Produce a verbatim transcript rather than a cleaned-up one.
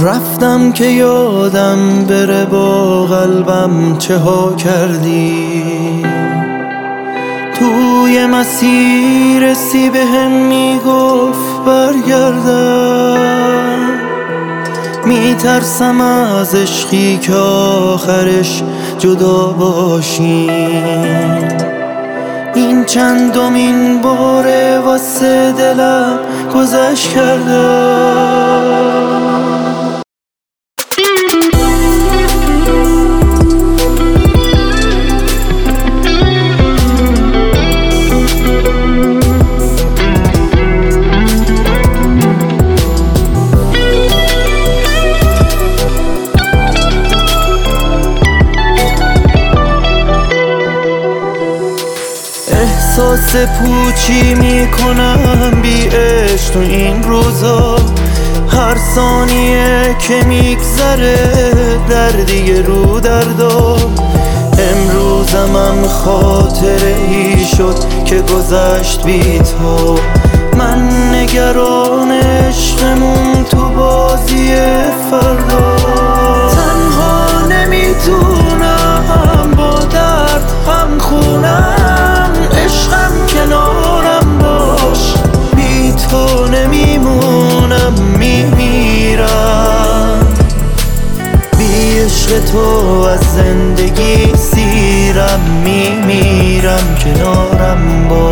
رفتم که یادم بره با قلبم چه ها کردی. توی مسیر سی بهم میگفت برگردم، میترسم از عشقی که آخرش جدا باشیم. این چندمین باره واسه دلم گذشت کردم. احساس پوچی میکنم بی عشق تو این روزا. هر ثانیه که میگذره دردی رو دردا. امروزم هم خاطره ای شد که گذشت بی تو. من نگران عشقمون تو بازی فردا. تنها نمیتونم با درد هم خونم، عشقم کنارم باش، بی تو نمیمونم، میمیرم. بی عشق تو از زندگی سیرم، میمیرم کنارم باش.